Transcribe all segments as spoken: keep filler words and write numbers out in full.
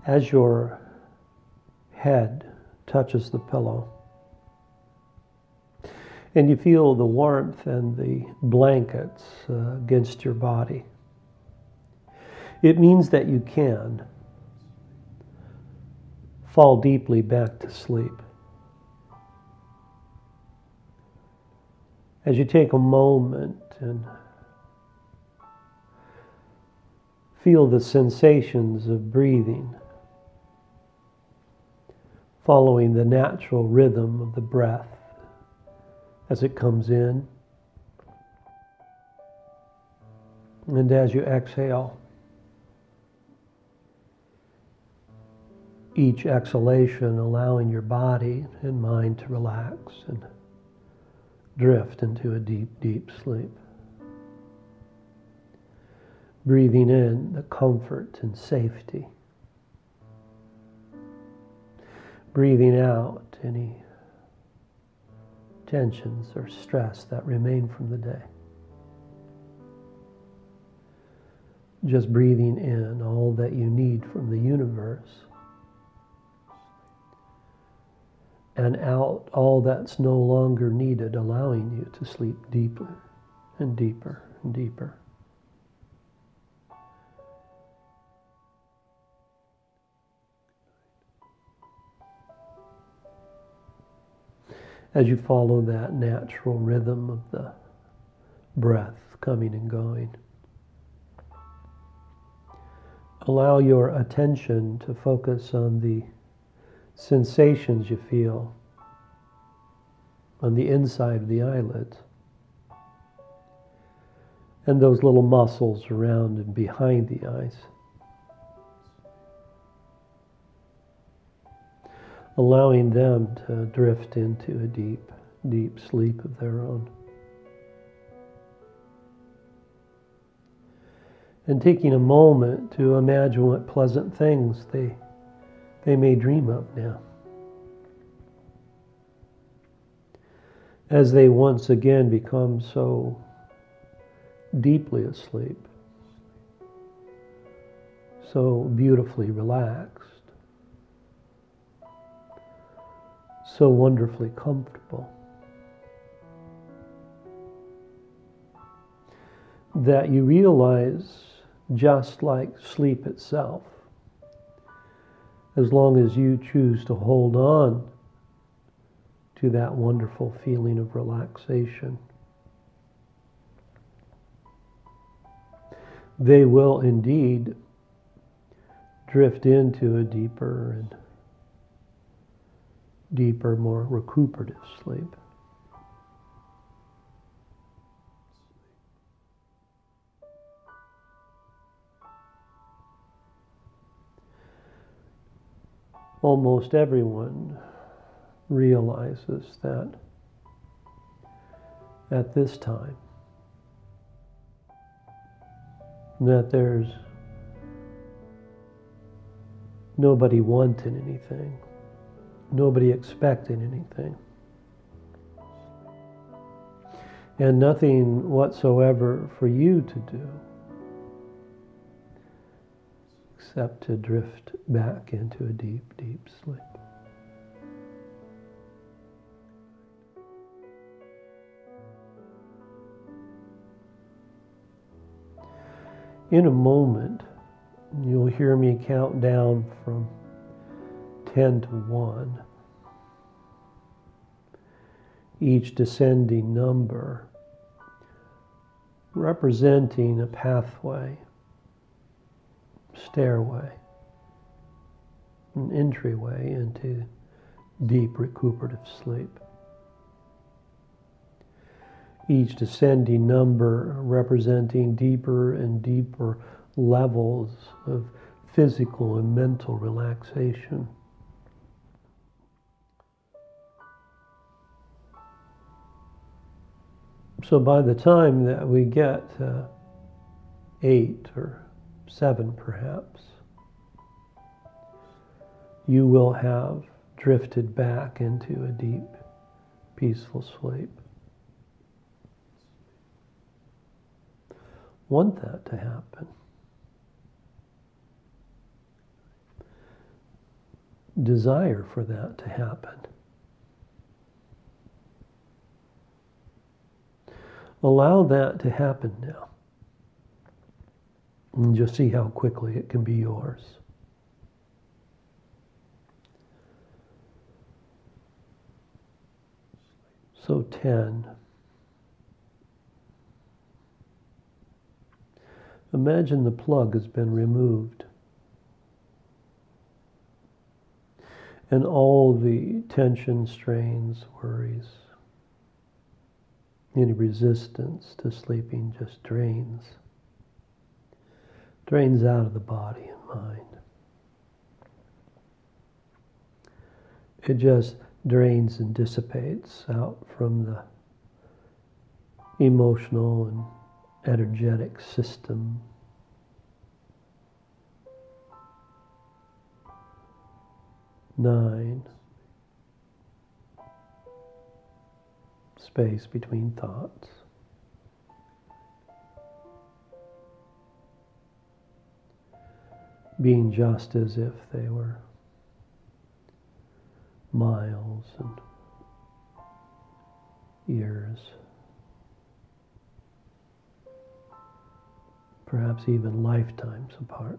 As your head touches the pillow, and you feel the warmth and the blankets uh, against your body, it means that you can fall deeply back to sleep. As you take a moment and feel the sensations of breathing, following the natural rhythm of the breath as it comes in, and as you exhale, each exhalation allowing your body and mind to relax and drift into a deep, deep sleep. Breathing in the comfort and safety. Breathing out any tensions or stress that remain from the day. Just breathing in all that you need from the universe, and out all that's no longer needed, allowing you to sleep deeper and deeper and deeper. As you follow that natural rhythm of the breath coming and going, allow your attention to focus on the sensations you feel on the inside of the eyelids and those little muscles around and behind the eyes. Allowing them to drift into a deep, deep sleep of their own. And taking a moment to imagine what pleasant things they, they may dream of now, as they once again become so deeply asleep, so beautifully relaxed, so wonderfully comfortable, that you realize, just like sleep itself, as long as you choose to hold on to that wonderful feeling of relaxation, they will indeed drift into a deeper and deeper, more recuperative sleep. Almost everyone realizes that at this time that there's nobody wanting anything, nobody expecting anything, and nothing whatsoever for you to do except to drift back into a deep, deep sleep. In a moment, you'll hear me count down from ten to one. Each descending number representing a pathway, stairway, an entryway into deep recuperative sleep. Each descending number representing deeper and deeper levels of physical and mental relaxation. So by the time that we get uh, eight or seven perhaps, you will have drifted back into a deep, peaceful sleep. Want that to happen. desire for that to happen. Allow that to happen now. And just see how quickly it can be yours. So ten. Imagine the plug has been removed. And all the tension, strains, worries, any resistance to sleeping just drains. Drains out of the body and mind. It just drains and dissipates out from the emotional and energetic system. Nine. Space between thoughts. Being just as if they were miles and years, perhaps even lifetimes apart.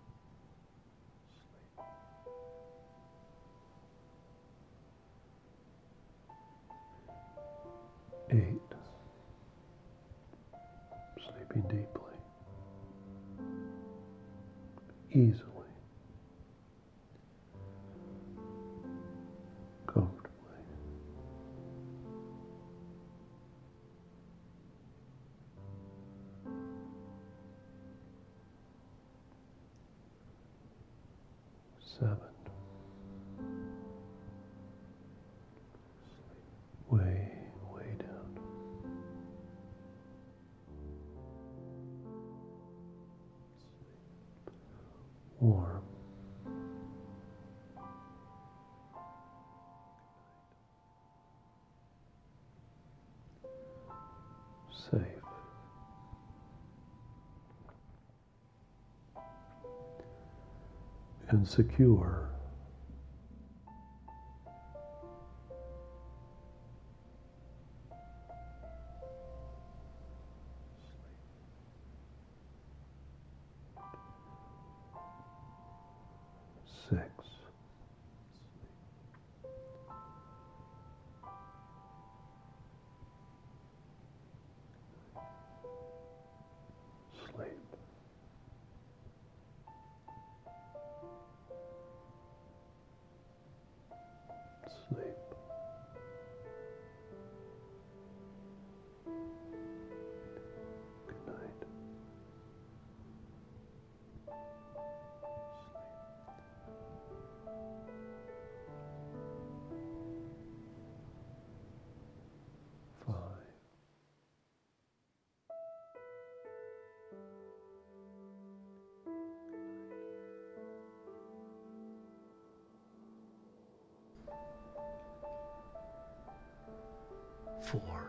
Eight. Sleeping deeply, easily, comfortably. Seven. Way, way down. Warm. Safe. And secure. Six. Sleep. Sleep. Good night. Five. Four.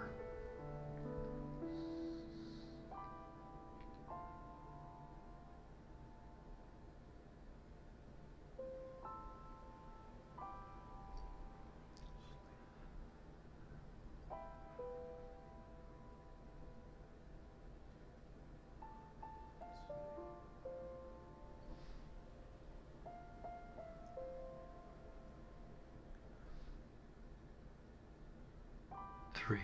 Three.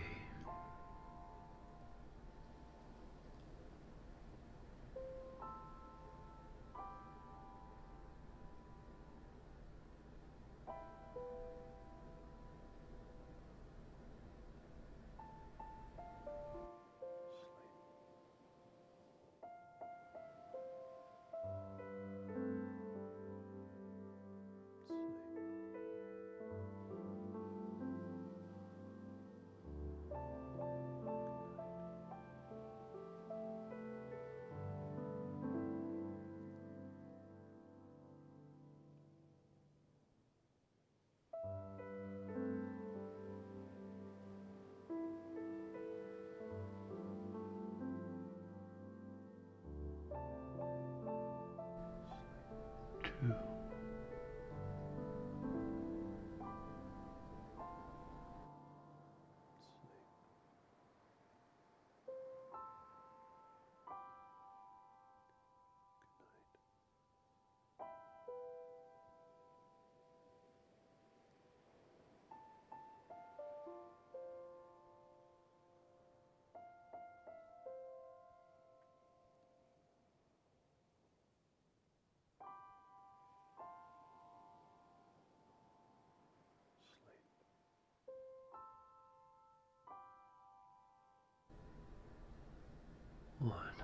Sleep. one.